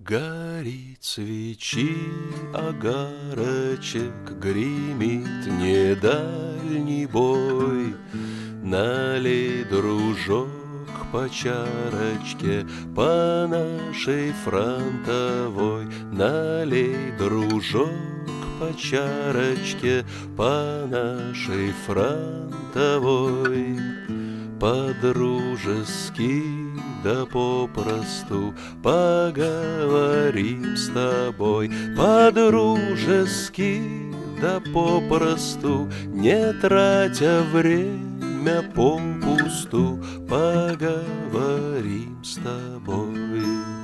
Горит свечи огарочек, гремит недальний бой. Налей, дружок, по чарочке, по нашей фронтовой. Налей, дружок, по чарочке, по нашей фронтовой. По-дружески, да попросту поговорим с тобой. По-дружески, да попросту, не тратя время попусту, поговорим с тобой.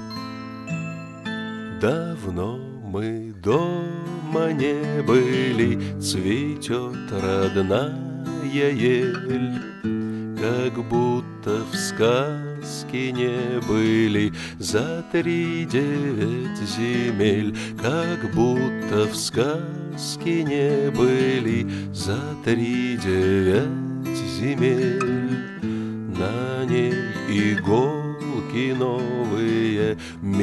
Давно мы дома не были, цветет родная ель. Как будто в сказке не были за 3-9 земель. Как будто в сказке не были за 3-9 земель. На ней иголки новые,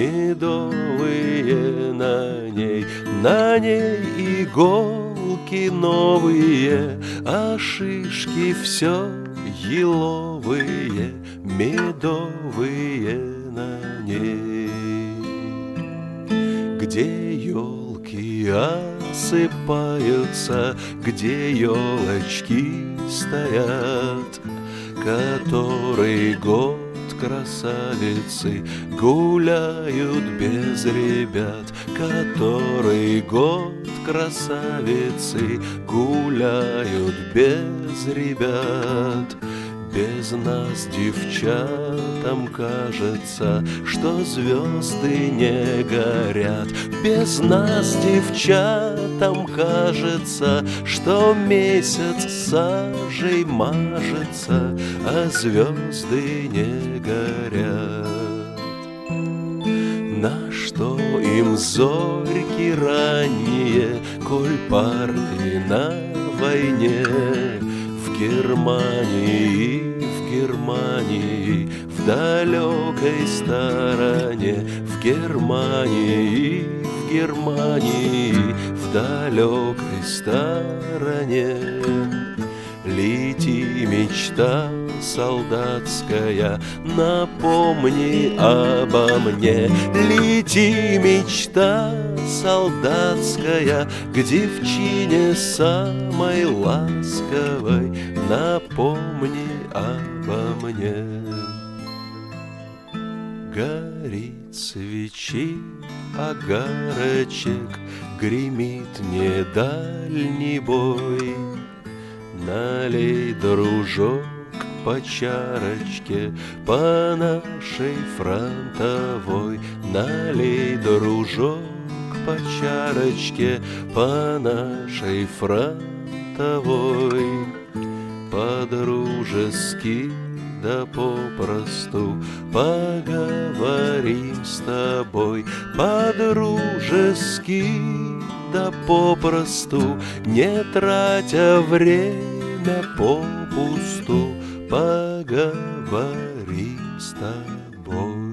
медовые на ней иголки новые, а шишки все еловые, медовые на ней. Где елки осыпаются, где елочки стоят, который год красавицы гуляют без ребят, который год красавицы гуляют без ребят. Без нас, девчатам, кажется, что звезды не горят. Без нас, девчатам, кажется, что месяц сажей мажется, а звезды не горят. На что им зорьки ранние, коль парни на войне? В Германии, в далекой стороне, в Германии, в далекой стороне. Лети, мечта солдатская, напомни обо мне. Лети, мечта солдатская, к девчине самой ласковой, напомни обо мне. Горит свечи огарочек, гремит недальний бой. Налей, дружок, по чарочке, по нашей фронтовой. Налей, дружок, по чарочке, по нашей фронтовой. По-дружески, да попросту поговорим с тобой. По-дружески, да попросту, не тратя время попусту, поговорим с тобой.